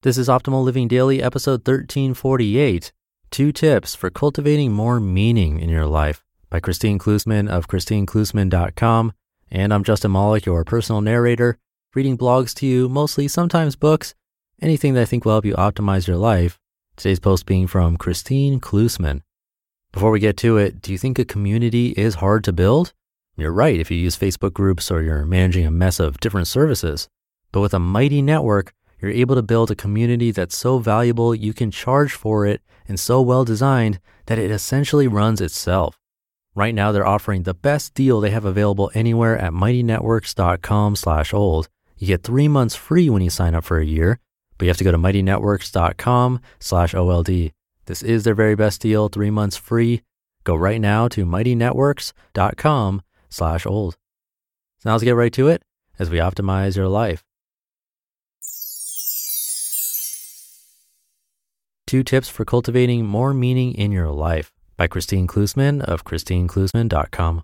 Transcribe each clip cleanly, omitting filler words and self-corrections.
This is Optimal Living Daily, episode 1348, 2 Tips for Cultivating More Meaning in Your Life by Christine Klusman of ChristineKlusman.com. And I'm Justin Malik, your personal narrator, reading blogs to you, mostly sometimes books, anything that I think will help you optimize your life. Today's post being from Christine Klusman. Before we get to it, do you think a community is hard to build? You're right if you use Facebook groups or you're managing a mess of different services. But with a mighty network, you're able to build a community that's so valuable you can charge for it and so well designed that it essentially runs itself. Right now, they're offering the best deal they have available anywhere at mightynetworks.com/old. You get 3 months free when you sign up for a year, but you have to go to mightynetworks.com/OLD. This is their very best deal, 3 months free. Go right now to mightynetworks.com/old. So now let's get right to it as we optimize your life. 2 Tips for Cultivating More Meaning in Your Life by Christine Klusman of ChristineKlusman.com.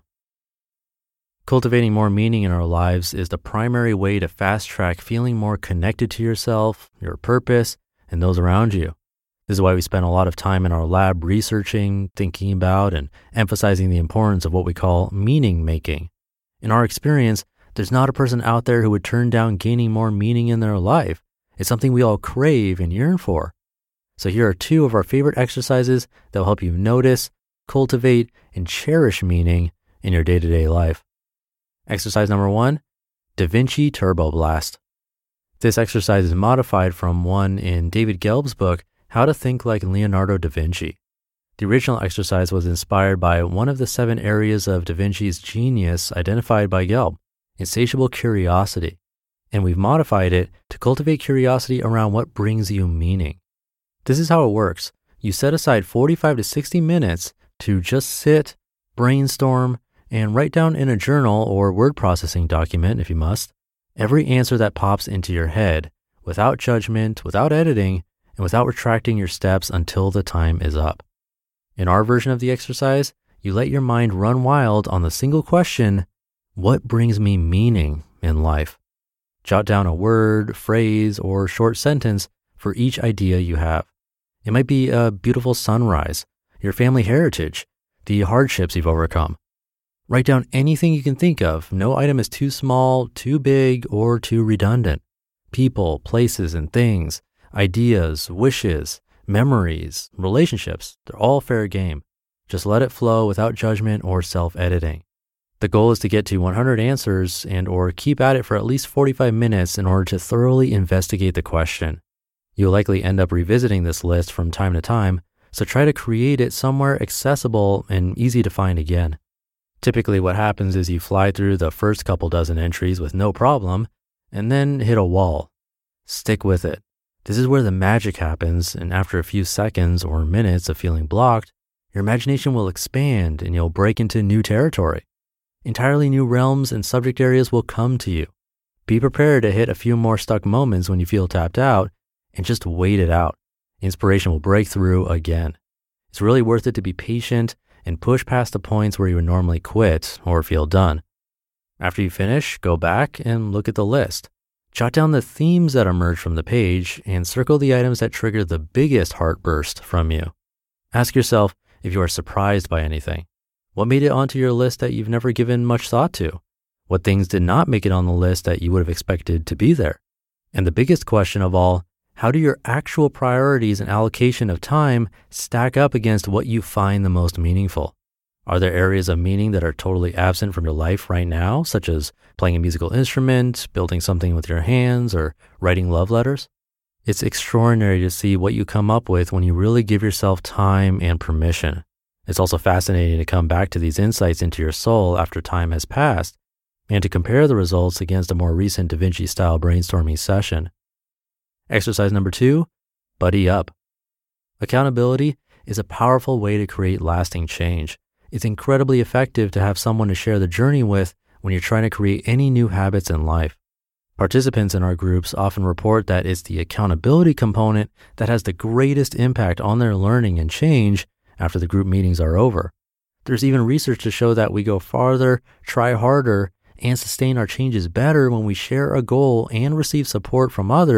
Cultivating more meaning in our lives is the primary way to fast-track feeling more connected to yourself, your purpose, and those around you. This is why we spend a lot of time in our lab researching, thinking about, and emphasizing the importance of what we call meaning making. In our experience, there's not a person out there who would turn down gaining more meaning in their life. It's something we all crave and yearn for. So here are 2 of our favorite exercises that will help you notice, cultivate, and cherish meaning in your day-to-day life. Exercise number 1, Da Vinci Turbo Blast. This exercise is modified from one in David Gelb's book, How to Think Like Leonardo da Vinci. The original exercise was inspired by one of the 7 areas of Da Vinci's genius identified by Gelb, insatiable curiosity. And we've modified it to cultivate curiosity around what brings you meaning. This is how it works. You set aside 45 to 60 minutes to just sit, brainstorm, and write down in a journal or word processing document, if you must, every answer that pops into your head without judgment, without editing, and without retracting your steps until the time is up. In our version of the exercise, you let your mind run wild on the single question, what brings me meaning in life? Jot down a word, phrase, or short sentence for each idea you have. It might be a beautiful sunrise, your family heritage, the hardships you've overcome. Write down anything you can think of. No item is too small, too big, or too redundant. People, places, and things, ideas, wishes, memories, relationships, they're all fair game. Just let it flow without judgment or self-editing. The goal is to get to 100 answers and or keep at it for at least 45 minutes in order to thoroughly investigate the question. You'll likely end up revisiting this list from time to time, so try to create it somewhere accessible and easy to find again. Typically what happens is you fly through the first couple dozen entries with no problem, and then hit a wall. Stick with it. This is where the magic happens, and after a few seconds or minutes of feeling blocked, your imagination will expand and you'll break into new territory. Entirely new realms and subject areas will come to you. Be prepared to hit a few more stuck moments when you feel tapped out, and just wait it out. Inspiration will break through again. It's really worth it to be patient and push past the points where you would normally quit or feel done. After you finish, go back and look at the list. Jot down the themes that emerge from the page and circle the items that trigger the biggest heartburst from you. Ask yourself if you are surprised by anything. What made it onto your list that you've never given much thought to? What things did not make it on the list that you would have expected to be there? And the biggest question of all, how do your actual priorities and allocation of time stack up against what you find the most meaningful? Are there areas of meaning that are totally absent from your life right now, such as playing a musical instrument, building something with your hands, or writing love letters? It's extraordinary to see what you come up with when you really give yourself time and permission. It's also fascinating to come back to these insights into your soul after time has passed and to compare the results against a more recent Da Vinci-style brainstorming session. Exercise number 2, buddy up. Accountability is a powerful way to create lasting change. It's incredibly effective to have someone to share the journey with when you're trying to create any new habits in life. Participants in our groups often report that it's the accountability component that has the greatest impact on their learning and change after the group meetings are over. There's even research to show that we go farther, try harder, and sustain our changes better when we share a goal and receive support from others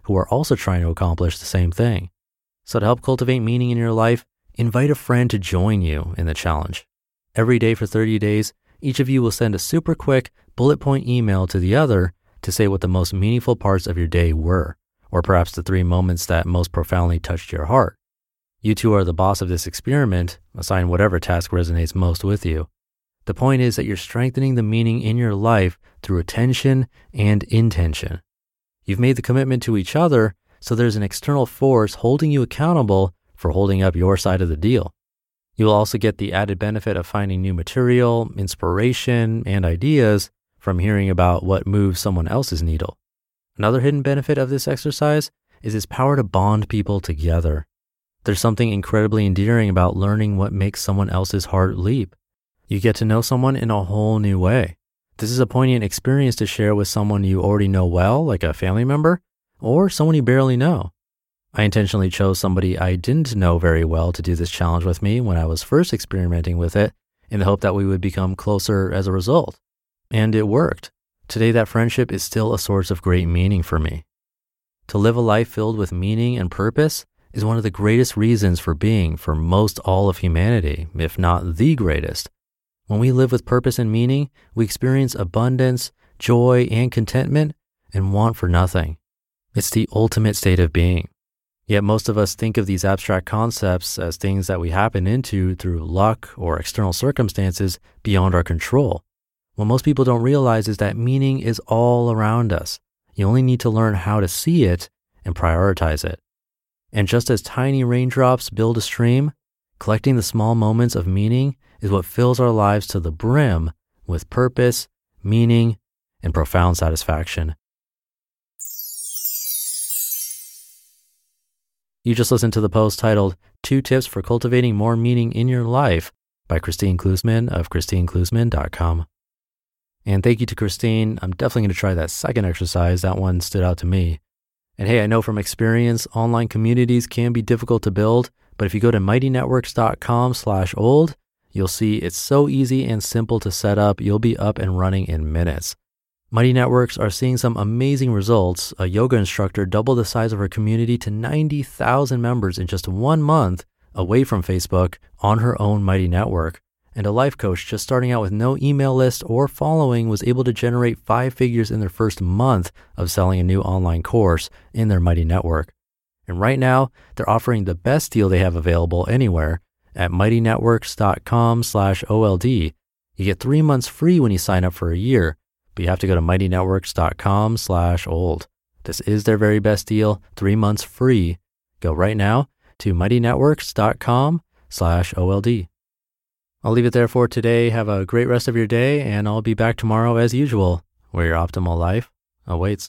who are also trying to accomplish the same thing. So to help cultivate meaning in your life, invite a friend to join you in the challenge. Every day for 30 days, each of you will send a super quick bullet point email to the other to say what the most meaningful parts of your day were, or perhaps the 3 moments that most profoundly touched your heart. You two are the boss of this experiment. Assign whatever task resonates most with you. The point is that you're strengthening the meaning in your life through attention and intention. You've made the commitment to each other, so there's an external force holding you accountable for holding up your side of the deal. You'll also get the added benefit of finding new material, inspiration, and ideas from hearing about what moves someone else's needle. Another hidden benefit of this exercise is its power to bond people together. There's something incredibly endearing about learning what makes someone else's heart leap. You get to know someone in a whole new way. This is a poignant experience to share with someone you already know well, like a family member, or someone you barely know. I intentionally chose somebody I didn't know very well to do this challenge with me when I was first experimenting with it, in the hope that we would become closer as a result. And it worked. Today, that friendship is still a source of great meaning for me. To live a life filled with meaning and purpose is one of the greatest reasons for being for most all of humanity, if not the greatest. When we live with purpose and meaning, we experience abundance, joy, and contentment, and want for nothing. It's the ultimate state of being. Yet most of us think of these abstract concepts as things that we happen into through luck or external circumstances beyond our control. What most people don't realize is that meaning is all around us. You only need to learn how to see it and prioritize it. And just as tiny raindrops build a stream, collecting the small moments of meaning is what fills our lives to the brim with purpose, meaning, and profound satisfaction. You just listened to the post titled 2 Tips for Cultivating More Meaning in Your Life by Christine Klusman of ChristineKlusman.com. And thank you to Christine. I'm definitely going to try that second exercise. That one stood out to me. And hey, I know from experience, online communities can be difficult to build, but if you go to mightynetworks.com/old, you'll see it's so easy and simple to set up. You'll be up and running in minutes. Mighty Networks are seeing some amazing results. A yoga instructor doubled the size of her community to 90,000 members in just 1 month away from Facebook on her own Mighty Network. And a life coach just starting out with no email list or following was able to generate 5 figures in their first month of selling a new online course in their Mighty Network. And right now, they're offering the best deal they have available anywhere at mightynetworks.com/OLD. You get 3 months free when you sign up for a year, but you have to go to mightynetworks.com/old. This is their very best deal, 3 months free. Go right now to mightynetworks.com/OLD. I'll leave it there for today. Have a great rest of your day, and I'll be back tomorrow as usual, where your optimal life awaits.